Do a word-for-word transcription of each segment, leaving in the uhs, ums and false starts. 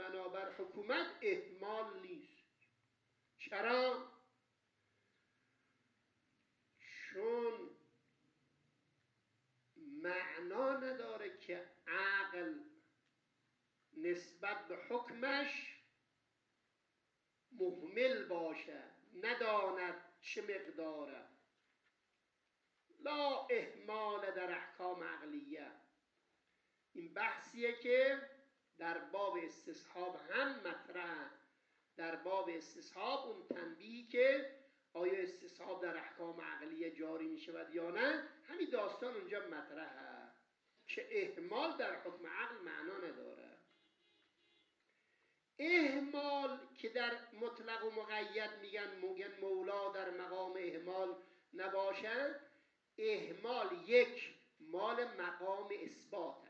بنابر حکومت اهمال نیست. چرا؟ چون معنا نداره که عقل نسبت به حکمش مهمل باشه، نداند چه مقداره. لا اهمال در احکام عقلیه. این بحثیه که در باب استصحاب هم مطرحه. در باب استصحاب اون تنبیهی که آیا استصحاب در احکام عقلیه جاری می شود یا نه، همین داستان اونجا مطرحه که اهمال در حکم عقل معنا نداره. اهمال که در مطلق و مقید میگن میگن مولا در مقام اهمال نباشد، اهمال یک مال مقام اثباته.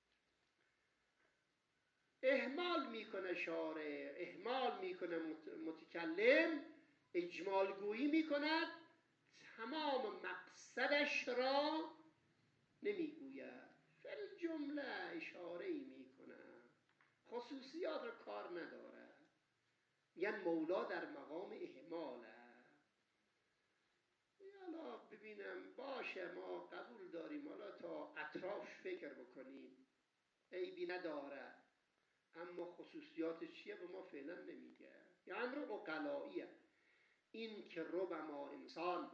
اهمال میکنه شارع، اهمال میکنه متکلم، اجمال گویی میکند، تمام مقصدش را نمیگوید، فل جمله اشاره میکنه، خصوصیات را کار نداره. یعنی مولا در مقام اهماله. حالا ببینم باشه ما قبول داریم، حالا تا اطراف فکر بکنیم، عیبی نداره، اما خصوصیات چیه به ما فعلا نمیگه. یه امر عقلاییه این که ربما انسان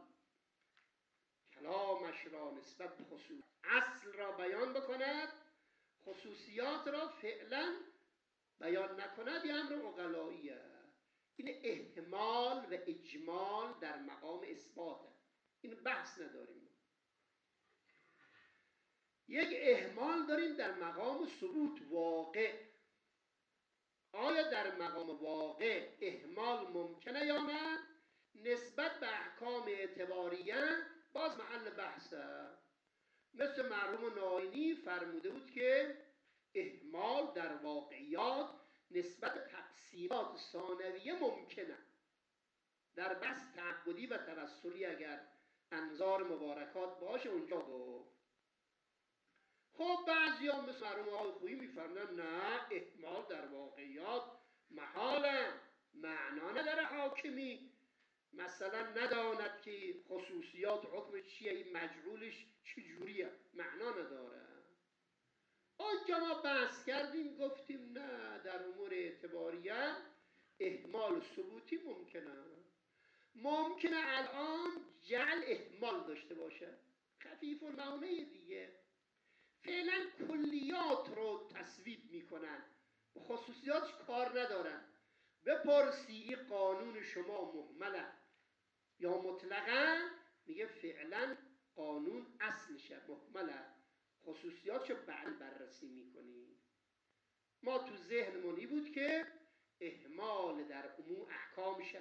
کلامش را نسبت به خصوص اصل را بیان بکند، خصوصیات را فعلا بیان نکند، یه امر عقلاییه. این احتمال و اجمال در مقام اثباته، این بحث نداریم. یک احمال داریم در مقام ثبوت واقع. آیا در مقام واقع احمال ممکنه یا نه؟ نسبت به احکام اعتباریه باز محل بحثه. مثل مرحوم ناینی فرموده بود که احمال در واقعیات نسبت به تقسیمات ثانویه ممکنه. در بحث تعبدی و توسلی اگر انظار مبارکات باشه اونجا گفت. خب بعضی هم مثل مرحوم آقای خویی میفرمودن نه، احمال در واقعیات محاله، معنا نداره. حاکمی مثلا نداند که خصوصیات حکم چیه، این مجعولش چجوریه، معنا نداره. آنجا ما بحث کردیم گفتیم نه، در امور اعتباریه احمال و ثبوتی ممکنه. ممکنه الان جعل احمال داشته باشه، خفیف المعونه دیگه، فعلا کلیات رو تصویب میکنن، به خصوصیاتش کار ندارن. بپرسی این قانون شما مهمله یا مطلقا، میگه فعلا قانون اصلشه مهمله، خصوصیاتشو بعد بررسی میکنی. ما تو ذهنمون این بود که اهمال در عموم احکامش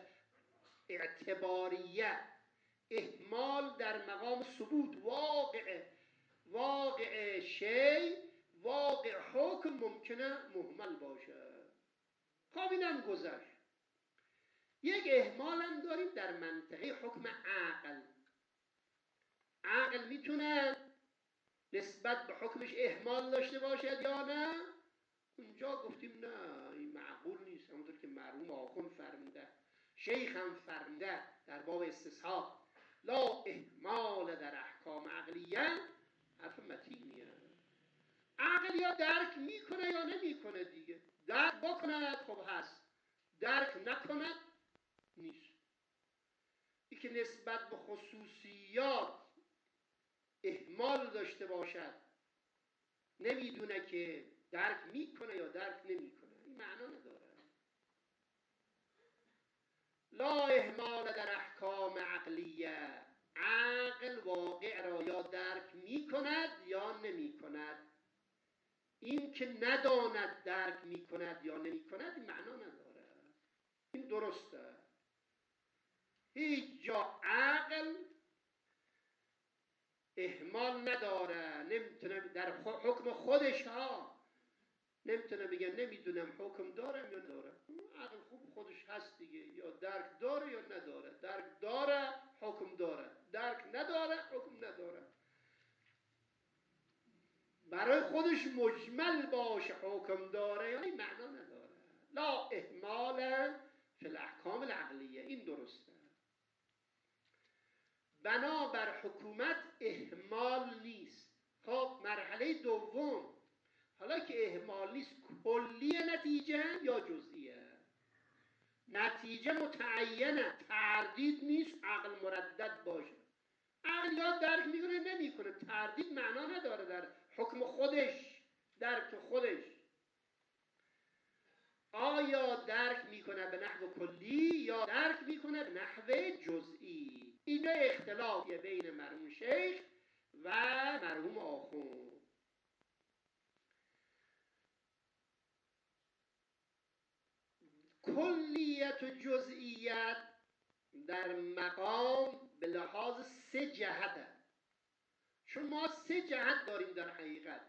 اعتباریه، اهمال در مقام ثبوت واقع واقع شی، واقع حکم ممکنه مهمل باشه. خب اینم گذشت. یک اهمال هم داریم در منطقه حکم عقل. عقل میتونه نسبت به حکمش اهمال داشته باشد یا نه؟ اونجا گفتیم نه، این معقول نیست. همونطور که مرحوم آخوند فرموده، شیخ هم فرموده در باب استصحاب، لا اهمال در احکام عقلیه، حرف متینیه. عقل یا درک میکنه یا نمیکنه دیگه. درک بکنه خب هست، درک نکنه نیست. این که نسبت به خصوصیات اهمال داشته باشد، نمیدونه که درک میکنه یا درک نمیکنه، این معنا نداره. لا اهمال در احکام عقلیه، عقل واقع را یا درک میکند یا نمیکند. این که نداند درک میکند یا نمیکند این معنا نداره، این درسته. هیچ جا عقل اهمال نداره، نمیتونه در حکم خودش ها نمیتونه بگه نمیدونم حکم دارم یا نداره. عقل خوب خودش هست دیگه، یا درک داره یا نداره. درک داره حکم داره، درک نداره حکم نداره. برای خودش مجمل باشه حکم داره یا این معنا نداره. فی الاحکام العقلیه. این درسته. بنابر حکومت اهمال نیست. خب مرحله دوم، حالا که اهمال نیست، کلی نتیجه یا جزئیه؟ نتیجه متعینه، تردید نیست، عقل مردد باشه. عقل یا درک میکنه نمیکنه، تردید معنا نداره در حکم خودش، درک خودش. آیا درک میکنه به نحو کلی یا درک میکنه به نحو جزئی؟ اینجا اختلافیه بین مرحوم شیخ و مرحوم آخوند. کلیت و جزئیت در مقام به لحاظ سه جهته، چون ما سه جهت داریم در حقیقت.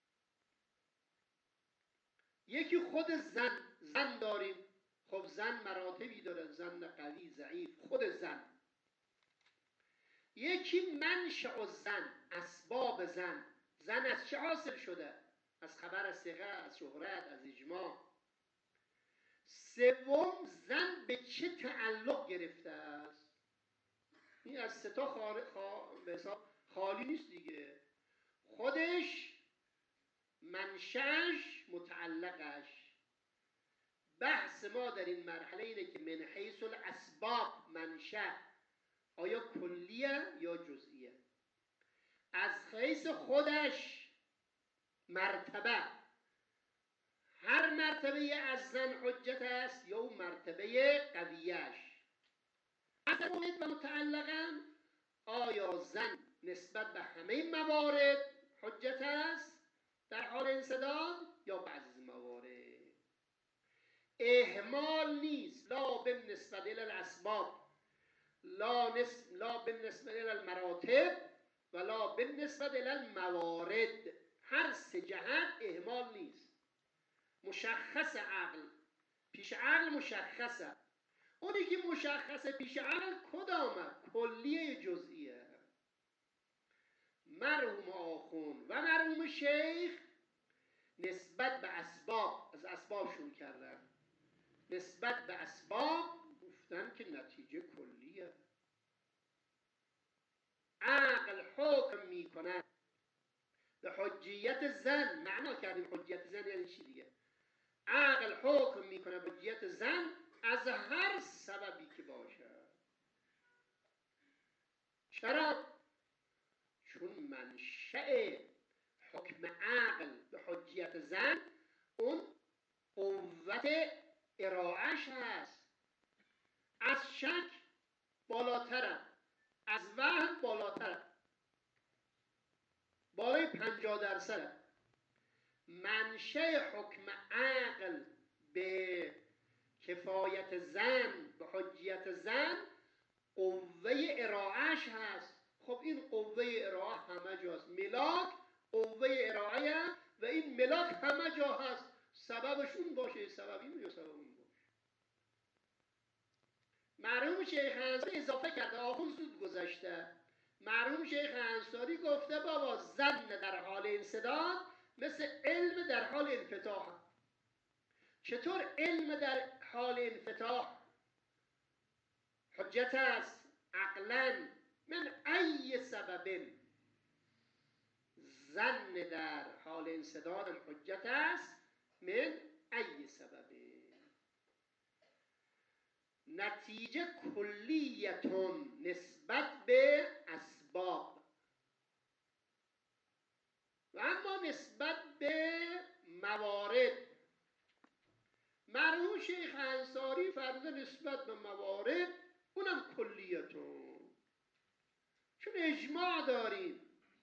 یکی خود زن، زن داریم. خب زن مراتبی داره، زن قوی، ضعیف، خود زن. یکی منشأ زن، اسباب زن. زن از چه حاصل شده؟ از خبر ثقه، از شهرت، از اجماع. سوم، زن به چه تعلق گرفته است؟ این از سه تا خال... خال... خالی نیست دیگه. خودش، منشأش، متعلقش. بحث ما در این مرحله اینه که من حیث الاسباب منشأ آیا کلیه یا جزئیه؟ از حیث خودش مرتبه، هر مرتبه از زن حجت است یا اون مرتبه قویش. از موعد و متعلقاً آیا زن نسبت به همه موارد حجت است در حال انسداد یا بعضی موارد؟ اهمال نیست، لا بالنسبه الی الاسباب، لا نس... لا بالنسبه الی المراتب ولا بالنسبه الی الموارد. هر سه جهت اهمال نیست. مشخص عقل، پیش عقل مشخصه. اونی که مشخصه پیش عقل کدامه؟ کلیه جزئیه. مرحوم آخوند و مرحوم شیخ نسبت به اسباب، از اسباب شروع کردن، نسبت به اسباب گفتن که نتیجه کلیه. عقل حکم میکنه به حجیت زن. معنا کردیم حجیت زن یعنی چی دیگه؟ عقل حکم میکنه به حجیت زن از هر سببی که باشه. چرا؟ چون منشأ حکم عقل به حجیت زن اون قوت ارائهش هست. از شک بالاتره، از وهم بالاتره، بالای پنجاه درصد. منشأ حکم عقل به کفایت زن، به حجیت زن، قوه ارائهش هست. خب این قوه ارائه همه جاست. ملاک قوه ارائه و این ملاک همه جا هست. سببش اون باشه، سبب این یا سبب اون باشه. مرحوم شیخ انصاری اضافه کرده، آخوند زود گذشته. مرحوم شیخ انصاری گفته بابا زن در حال انسداد مثل علم در حال انفتاح. چطور علم در حال انفتاح حجت است عقلاً؟ من ای سبب زن در حال انسداد حجت است من ای سبب. نتیجه کلیتون نسبت به اسباب و اما نسبت به موارد. مرحوم شیخ انصاری فرموده نسبت به موارد اونم کلیتون، چون اجماع داریم.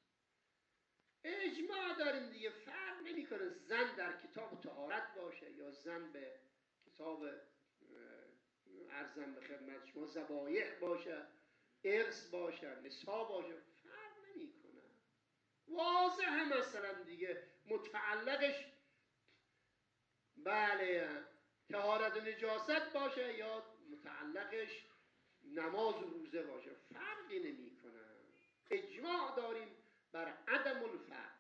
اجماع داریم دیگه، فرق نمیکنه زن در کتاب طهارت باشه یا زن به کتاب عرضم به خدمت شما ذبایح باشه، ارث باشه، نساء باشه، فرق نمیکنه. واضحه مثلا دیگه متعلقش بله طهارت و نجاست باشه یا متعلقش نماز و روزه باشه، فرقی نمیکنه. اجماع داریم بر عدم الفرق.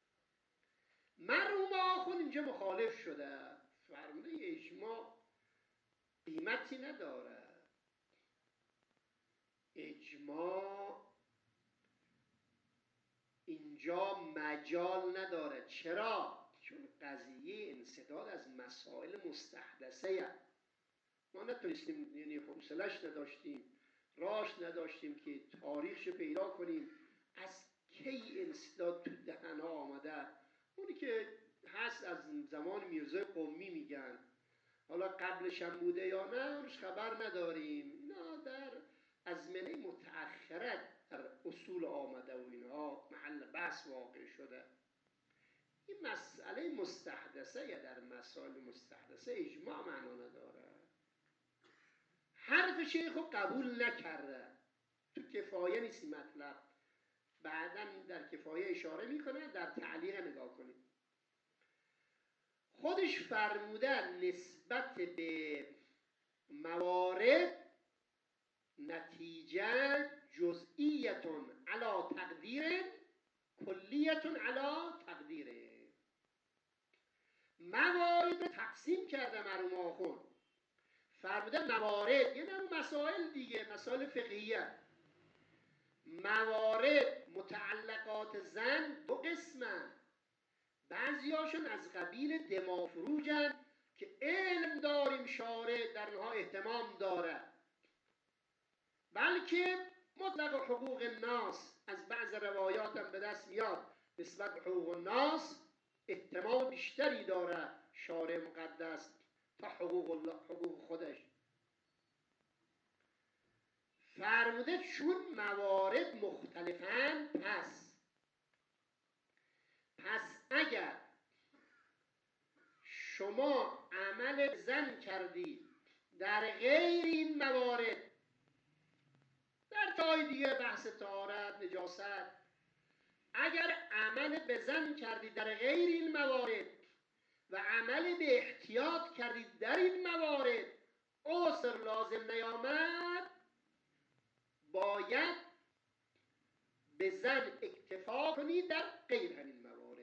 مرحوم آخوند اینجا مخالف شده، فرموده اجماع قیمتی نداره. اجماع اینجا مجال نداره. چرا؟ چون قضیه انسداد از مسائل مستحدثه هست. ما نتونستیم، یعنی حوصله‌اش نداشتیم، راش نداشتیم که تاریخش پیدا کنیم از کی انسداد تو دهن‌ها آمده. اونی که هست از زمان میرزای قمی میگن، حالا قبلش هم بوده یا نه اونش خبر نداریم. اینا در ازمنه متأخره در اصول آمده و اینها محل بحث واقع شده. این مسئله مستحدثه یا در مسائل مستحدثه اجماع معنا نداره. حرف شیخ رو قبول نکرده. تو کفایه نیست مطلب، بعدا در کفایه اشاره میکنه، در تعلیق نگاه کنید. خودش فرموده نسبت به موارد نتیجه جزئیتون علا تقدیر کلیتون علا تقدیر. موارد تقسیم کرده مرحوم آخوند، فرموده موارد یعنی اون مسائل دیگه، مسائل فقهیه. موارد متعلقات زن دو قسمه، بعضی هاشون از قبیل دما فروجن که علم داریم شارع در اونها اهتمام داره، بلکه مطلق حقوق الناس از بعض روایات هم به دست میاد نسبت به حقوق الناس اهتمام بیشتری داره شارع مقدس تا حقوق الله، حقوق خودش. فرموده چون موارد مختلفن، پس پس اگر شما عمل زن کردی در غیر این موارد، در جای دیگه بحث طهارت، نجاست، اگر عمل به زن کردی در غیر این موارد و عمل به احتیاط کردی در این موارد، عسر لازم نیامد، باید به زن اکتفا کنی در غیر همین موارد.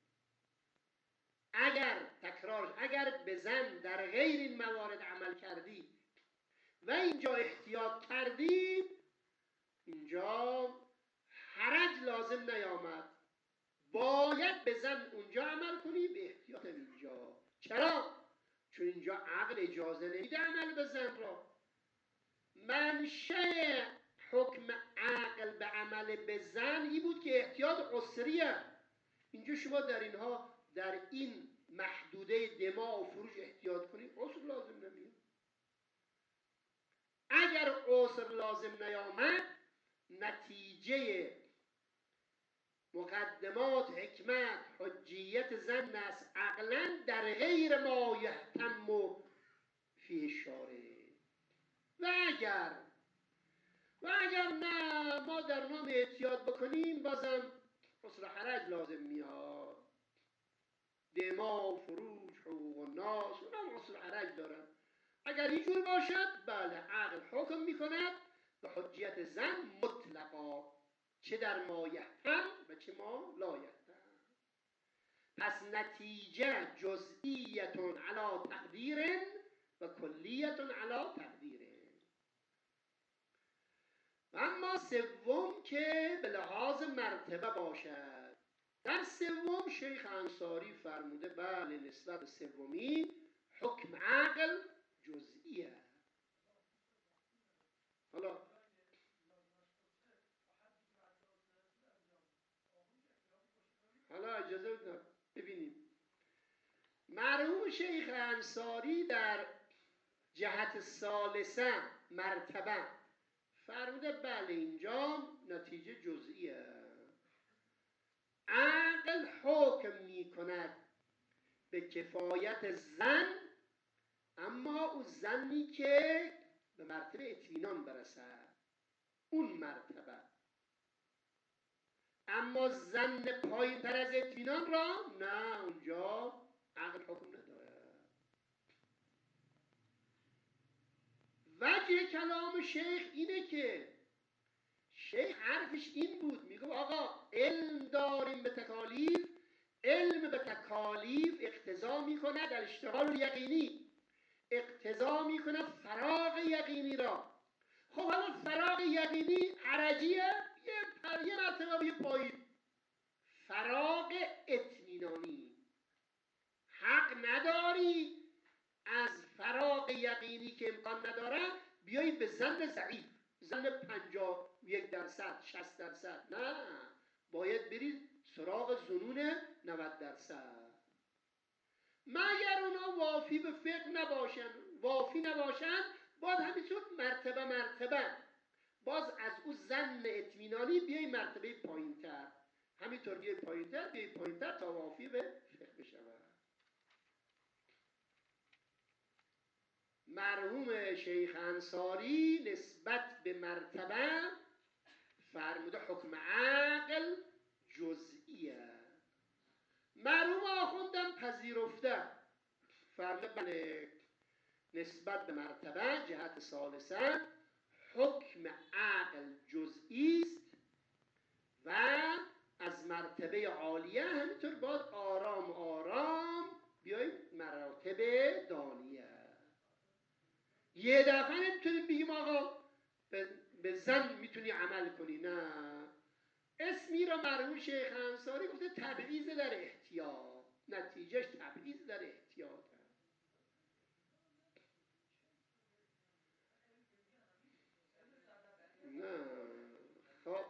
اگر تکرار اگر به زن در غیر این موارد عمل کردی و اینجا احتیاط کردی، اینجا حرج لازم نیامد، باید به زن اونجا عمل کنی، به احتیاط اینجا. چرا؟ چون اینجا عقل اجازه نمیده عمل به زن را. منشأ حکم عقل به عمل به زن این بود که احتیاط قصریه. اینجا شما در اینها در این محدوده دماء و فروج احتیاط کنی، عسر لازم نمیاد. اگر عسر لازم نیامد، نتیجه مقدمات حکمت حجیت زن است عقلا در غیر ما یهتم فیه الشارع. و اگر و اگر نه ما در نام احتیاط بکنیم، بازم عسر حرج لازم میاد. دما و فروج حقوق الناس اونم عسر حرج دارن. اگر اینجور باشد، بله عقل حکم میکند به حجیت زن مطلقا، چه در ما یهتم و چه ما لا یهتم. پس نتیجه جزئیتون علا تقدیر و کلیتون علا تقدیر. و اما سوم که به لحاظ مرتبه باشد، در سوم شیخ انصاری فرموده بله نسبت سومی حکم عقل جزئیه. حالا حالا اجازه بدید ببینیم. مرحوم شیخ انصاری در جهت ثالثه مرتبه فرموده بله اینجا نتیجه جزئیه. عقل حکم می کند به کفایت زن، اما او زنی که به مرتبه اطمینان برسد، اون مرتبه. اما زن پایین تر از اطمینان را نه، اونجا عقل حکم نداره. وجه کلام شیخ اینه که شیخ حرفش این بود، میگه آقا علم داریم به تکالیف، علم به تکالیف اقتضا میکنه در اشتغال یقینی. اقتضا میکنه فراغ یقینی را. خب حالا فراغ یقینی عرجیه، یه, پر... یه مرتبه یه پایین. فراغ اطمینانی، حق نداری از فراغ یقینی که امکان نداره بیایی به ظن ضعیف، ظن پنجاه و یک درصد شصت درصد، نه، باید برید سراغ ظنون نود درصد. مگر اونا وافی به فقه نباشن، وافی نباشن، باز همینطور مرتبه مرتبه باز از اون ظن اطمینانی بیای مرتبه پایین تر، همینطور بیای پایین تر بیای پایین تر تا وافی به فقه بشود. مرحوم شیخ انصاری نسبت به مرتبه فرموده حکم عقل جزئیه. مرحوم آخوندم پذیرفته، فرموده بله نسبت به مرتبه جهت ثالثه حکم عقل جزئی است و از مرتبه عالیه همینطور باید آرام آرام بیایید مراتب دانیه. یه دفعه نمیتونیم بگیم آقا به زن میتونی عمل کنی، نه. اسمی را مرحوم شیخ انصاری گفته تبعیض در احتیاط، نتیجهش تبعیض در احتیاط. نه خب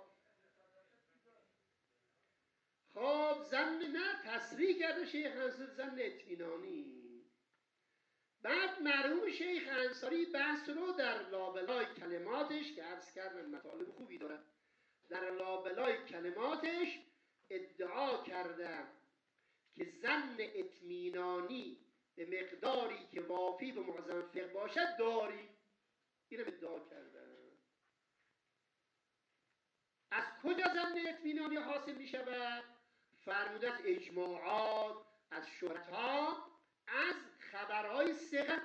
خب زن نه تصریح کرده شیخ انصاری زن اطمینانی. بعد مرحوم شیخ انصاری بحث رو در لابلای کلماتش که عرض کردم مطالب خوبی داره، در لابلای کلماتش ادعا کرده که زن اطمینانی به مقداری که وافی به معظم فقه باشد داری. اینو ادعا کرده. از کجا زن اطمینانی حاصل می شود؟ فرموده از اجماعات، از شهرت‌ها، از خبرهای ثقه.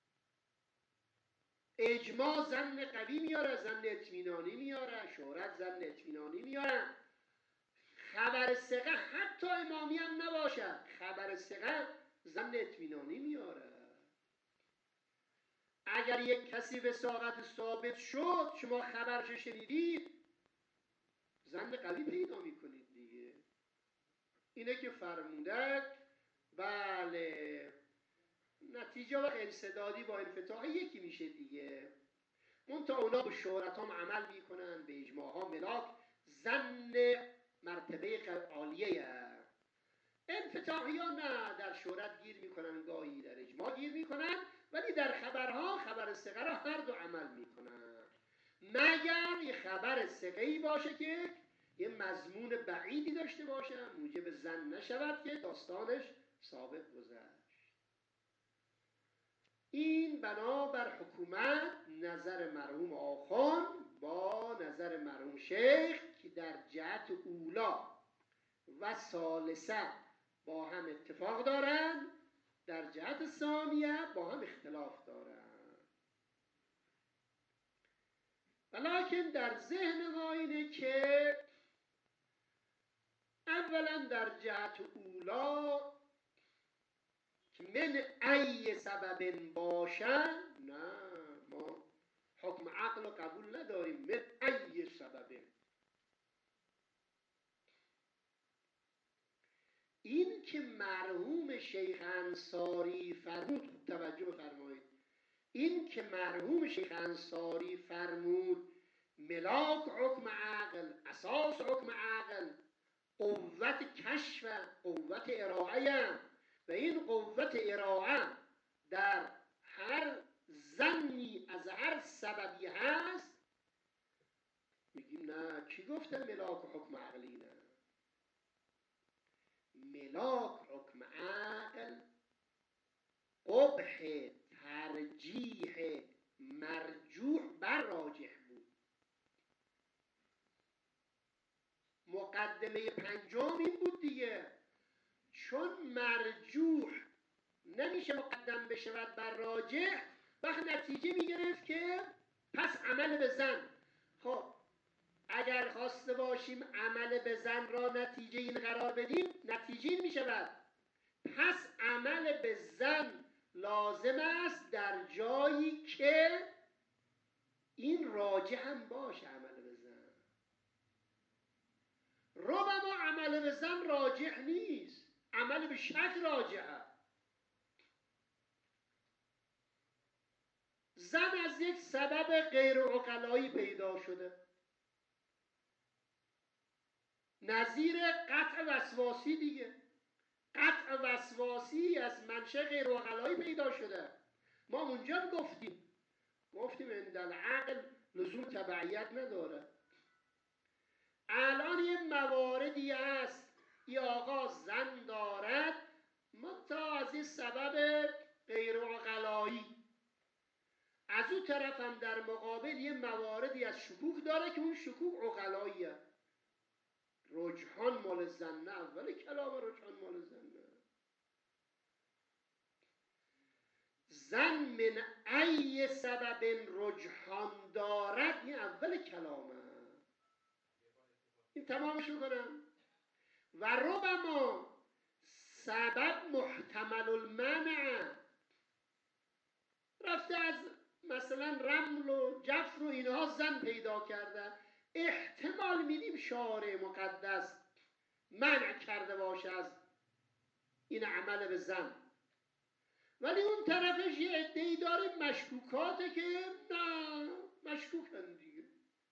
اجماع زن قوی میاره، زن اطمینانی میاره، شهرت زن اطمینانی میاره. خبر ثقه حتی امامی هم نباشد، خبر ثقه زن اطمینانی میاره. اگر یک کسی وثاقت ثابت شد، شما خبرش شنیدید، زن قوی پیدا میکنید دیگه. اینه که فرموده بله نتیجه و انسدادی با انفتاح یکی میشه دیگه. منتها اونا به شهرت هم عمل میکنن، به اجماع ها ملاک، زن مرتبه عالیه. انفتاحی ها نه، در شهرت گیر میکنن، گاهی در اجماع گیر میکنن، ولی در خبرها خبر ثقه را هر دو عمل میکنن، مگر یه خبر ثقه‌ای باشه که یه مضمون بعیدی داشته باشه موجب زن نشود که داستانش ثابت گذشت. این بنابر حکومت نظر مرحوم آخوند با نظر مرحوم شیخ که در جهت اولا و ثالثه با هم اتفاق دارند، در جهت ثانیه با هم اختلاف دارند. ولیکن در ذهن ما اینه که اولا در جهت اولا که من ای سبب باشن، نه، ما حکم عقل قبول نداریم. من ای سبب، این که مرحوم شیخ انصاری فرمود، توجه بفرمایید، این که مرحوم شیخ انصاری فرمود ملاک حکم عقل، اساس حکم عقل قوت کشف، قوت ارائه، و این قوت ارائه در هر ظنی از هر سببی هست، میگیم نه، کی گفته ملاک حکم عقلی؟ نه، ملاک حکم عقل قبح ترجیح مرجوح بر راجح بود. مقدمه پنجم این بود دیگه، چون مرجوح نمیشه مقدم بشود بر راجح، وقت نتیجه میگرفت که پس عمل به زن. خب اگر خواسته باشیم عمل به زن را نتیجه این قرار بدیم، نتیجه این میشود پس عمل به زن لازم است در جایی که این راجع هم باشه عمل به زن. ربما عمل به زن راجع نیست، عمل به شک راجعه. زن از یک سبب غیر عقلایی پیدا شده، نظیر قطع وسواسی دیگه. قطع وسواسی از منشأ غیر عقلایی پیدا شده. ما اونجا گفتیم گفتیم عند العقل لزوم تبعیت نداره. الان یه مواردی هست ای آقا زن دارد منتها از این سبب غیر عقلایی، از اون طرف هم در مقابل یه مواردی از شکوک داره که اون شکوک عقلاییه. رجحان مال زن نه، اول کلام رجحان مال زن نه. زن من ای سبب رجحان دارد، این اول کلامه. این تمامش کنم. و ربما سبب محتمل المنع، رفته از مثلا رمل و جفر و اینها زن پیدا کرده، احتمال میدیم شارع مقدس منع کرده باشه از این عمل به زن. ولی اون طرفش یه عده‌ای داره مشکوکاته که نه مشکوکن دیگه،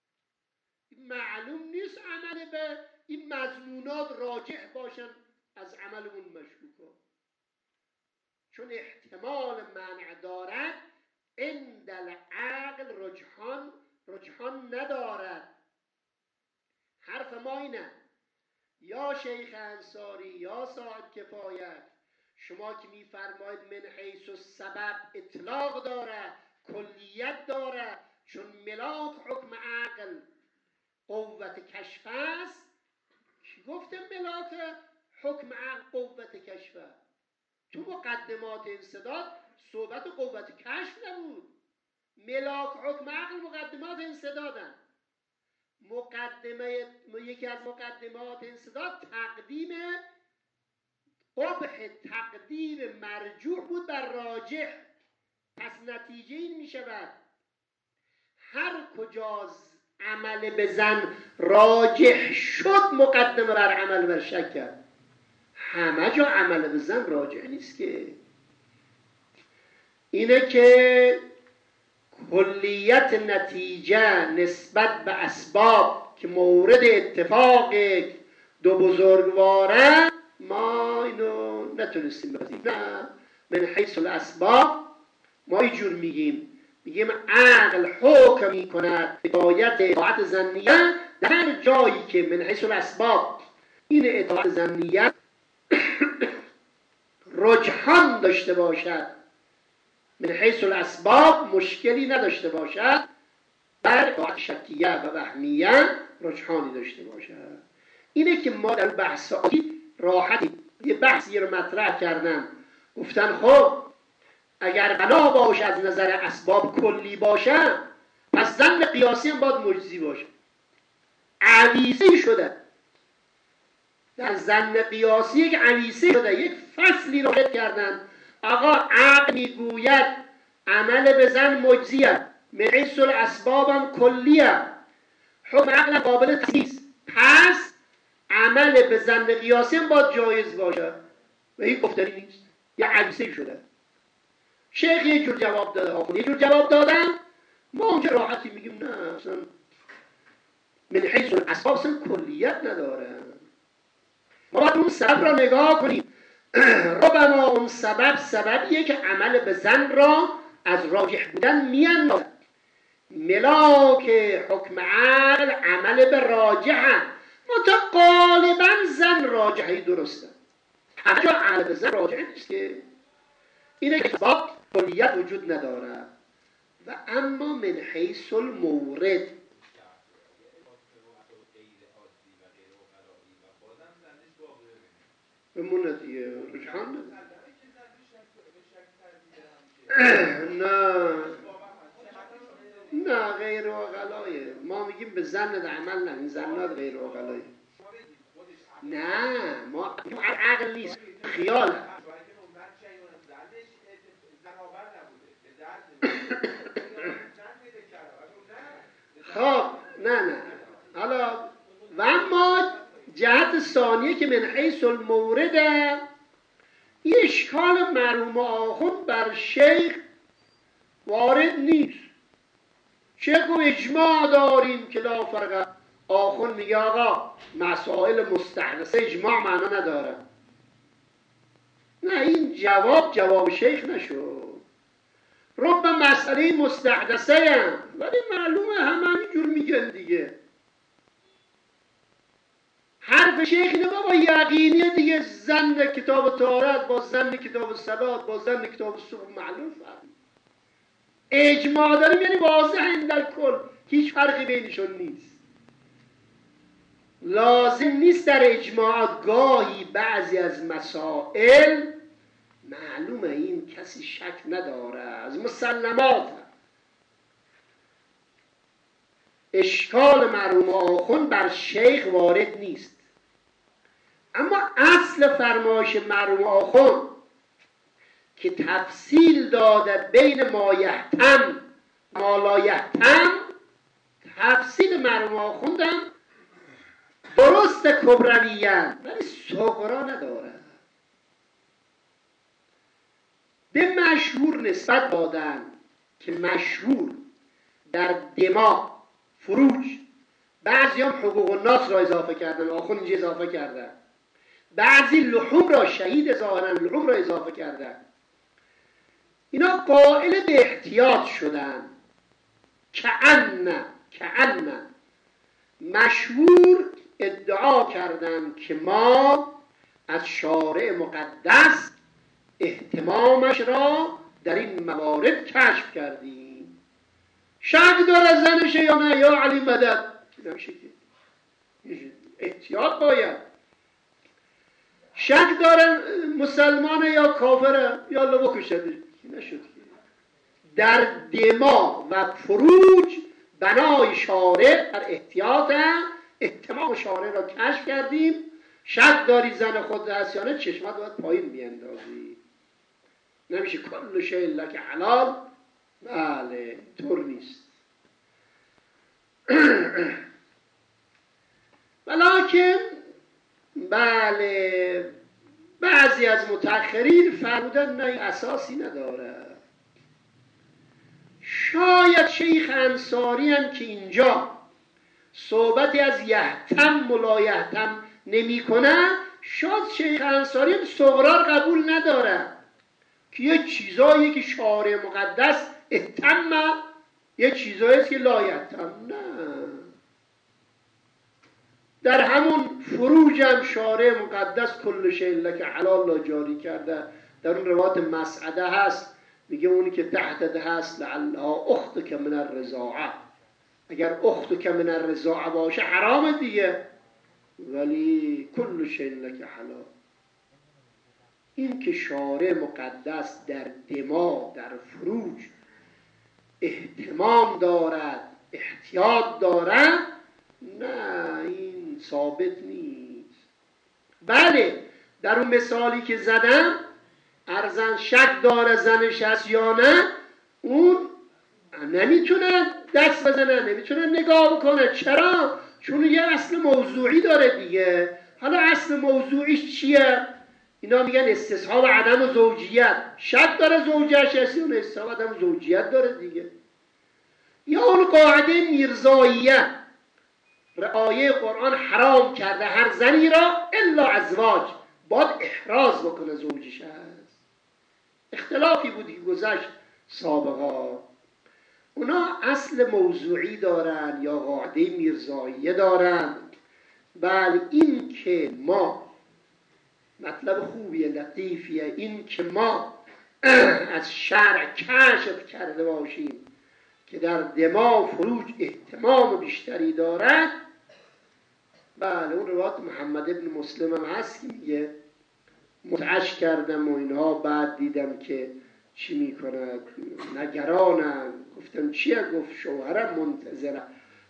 معلوم نیست عمل به این مظنونات راجع باشن از عمل اون مشکوکات، چون احتمال منع دارد. عند العقل رجحان رجحان ندارد. حرف ما اینه یا شیخ انصاری یا صاحب کفایت، شما که میفرمایید من حیث السبب اطلاق داره، کلیت داره، چون ملاک حکم عقل قوت کشف است. کی گفته ملاک حکم عقل قوت کشف؟ تو مقدمات انسداد صحبت قوت کشف نبود. ملاک حکم عقل مقدمات انسدادن. مقدمه یکی از مقدمات انسداد تقدیم قبح تقدیم مرجوح بود بر راجح. پس نتیجه این می شود هر کجا عمل به زن راجح شد مقدمه بر عمل بر شک کرد. همه جا عمل به زن راجح نیست که. اینه که کلیت نتیجه نسبت به اسباب که مورد اتفاق دو بزرگواره ما اینو نتونستیم بازیم. نه من حیث الاسباب ما اینجور میگیم میگیم عقل حکم میکند اطاعت اطاعت ظنیه در جایی که من حیث الاسباب این اطاعت ظنیه رجحان داشته باشد، من حیث الاسباب مشکلی نداشته باشد، در اطاعت شکیه و وهمیه رجحانی داشته باشد. اینه که ما در بحث آتی راحتی یه بحثی رو مطرح کردن، گفتن خب اگر بنا باشه از نظر اسباب کلی باشه پس ظن قیاسی هم باید مجزی باشه. عویزی شده در ظن قیاسی، یک عویزی شده، یک فصلی رو وارد کردن. آقا عقل میگوید عمل به زن مجزیه، من حیث الاسباب هم کلیه، حکم عقل قابل تخصیص، پس عمل به ظن قیاسی هم باید جایز باشه. و این گفتنی نیست، یه عویزی شده. شیخ یه جور جواب داده، آخون یه جور جواب دادن. ما اونجا راحتی میگیم نه اصلا من حیث الاسباب اصلا کلیت نداره. ما باید اون سبب را نگاه کنیم. ربما اون سبب سببیه که عمل به زن را از راجح بودن میاندازد. ملاک حکم عقل عمل به راجحه، متا غالبا زن راجحی درسته. همه جا عمل به زن راجح نیست که. اینه که اسباب کلیت وجود نداره. و اما من حیث المورد بمونه دیگه رجحان نه نه غیر عقلایه. ما میگیم به زن عمل نه، این زنات غیر عقلایه. نه ما عقل نیست، خیال. ثانیه که من حیث المورد، این اشکال مرحوم آخوند بر شیخ وارد نیست. شیخ گفت اجماع داریم که لا فرق. آخوند میگه آقا مسائل مستحدثه اجماع معنا نداره. نه، این جواب جواب شیخ نشد. رب مسئله مستحدثه هم، ولی معلومه همه همینجور میگن دیگه. حرف شیخ اینه بابا یقینیه دیگه، زن کتاب طهارت با زن کتاب صلات با زن کتاب صبح معلوم فهم. اجماع داریم یعنی واضح این در کل هیچ فرقی بینشون نیست. لازم نیست در اجماعات گاهی بعضی از مسائل معلومه این کسی شک نداره از مسلمات. اشکال مرحوم آخوند بر شیخ وارد نیست. اما اصل فرمایش مرحوم آخوند که تفصیل داده بین ما یحتم ما لا یحتم، تفصیل مرحوم آخوندم درست کبرویان ولی صغرا نداره. به مشهور نسبت دادن که مشهور در دماغ فروج، بعضی هم حقوق الناس را اضافه کردن، آخوند اینجا اضافه کردن، بعضی لحوم را شهید ظاهرا لحوم را اضافه کردن. اینا قائل به احتیاط شدن. کأن کأن مشهور ادعا کردن که ما از شارع مقدس اهتمامش را در این موارد کشف کردیم. شک داره زنشه یا نه یا علی مدد، احتیاط باید. شک داره مسلمانه یا کافره یا الله بکشده، نشد. در دماغ و فروج بنای شارع در احتیاط اهتمام شارع را کشف کردیم. شک داری زن خود هست یا نه، چشمت باید پایین بیندازی. نمیشه کل شیء لک حلال. بله طور نیست. ولیکن بله بعضی از متأخرین فرمودن نه اساسی نداره. شاید شیخ انصاری هم که اینجا صحبتی از یحتم و لا یحتم نمی کنه، شاید شیخ انصاری هم صغرا قبول نداره که یه چیزایی که شارع مقدس اهتم، یه چیزایی که لا یحتم. نه، در همون فروج هم شارع مقدس کل شیء لک حلال را جاری کرده. در اون روایت مسعده هست، میگه اونی که تحتت هست لعلها اختک من الرضاعه، اگر اختک من الرضاعه باشه حرام دیگه، ولی کل شیء لک حلال. این که شارع مقدس در دماغ در فروج اهتمام دارد احتیاط دارد، نه این ثابت نیست. بله در اون مثالی که زدم ارزن شک داره زنش هست یا نه، اون نمیتونه دست بزنه، نمیتونه نگاه بکنه. چرا؟ چون یه اصل موضوعی داره دیگه. حالا اصل موضوعیش چیه؟ اینا میگن استصحاب عدم زوجیت. شک داره زوجهش هست، اون استصحاب عدم زوجیت داره دیگه. یا اون قاعده میرزاییه، رعایه قرآن حرام کرده هر زنی را الا ازواج، باید احراز بکنه زوجش هست. اختلافی بودی که گذشت سابقا. اونا اصل موضوعی دارن یا قاعده میرزاییه دارن. بله این که ما مطلب خوبیه لطیفیه، این که ما از شرع کشف کرده باشیم که در دماغ فروج اهتمام بیشتری دارد. بله اون روایت محمد ابن مسلم هم هست که میگه متعش کردم و اینها، بعد دیدم که چی میکنه نگرانم، گفتم چیه؟ گفت شوهرم منتظرم.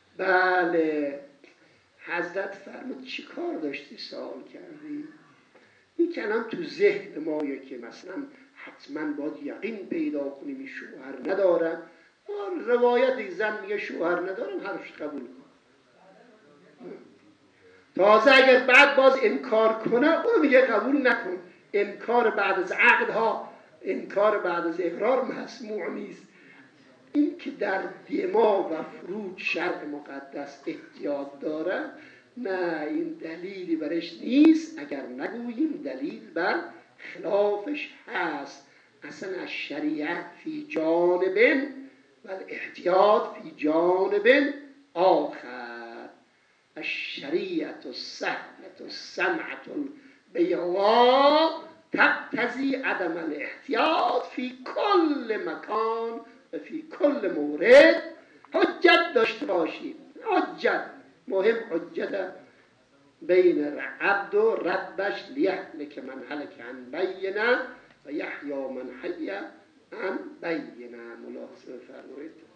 بله حضرت فرمود چی کار داشتی سوال کردی؟ این کلام تو ذهن مایه که مثلا حتما باید یقین پیدا کنیم این شوهر ندارم. روایت یک زن میگه شوهر ندارم، حرفش قبول کن. تازه اگر بعد باز انکار کنه اون میگه قبول نکن. انکار بعد از عقد ها، انکار بعد از اقرار مسموع نیست. این که در دماغ و فروج شرع مقدس احتیاط داره، نه این دلیلی برش نیست اگر نگوییم دلیل بر خلافش هست. اصلا از شریعت فی جانب و الاحتیاط فی جانب آخر. الشریعت السهلة السمعة البیضاء تقتضی عدم الاحتیاط فی کل مکان و فی کل مورد. حجت داشته باشید، حجت مهم، حجت بین عبد و ربش. لیهلک من هلک عن بینه و یحیی من حی عن بینه. ملاحظه فرمایید.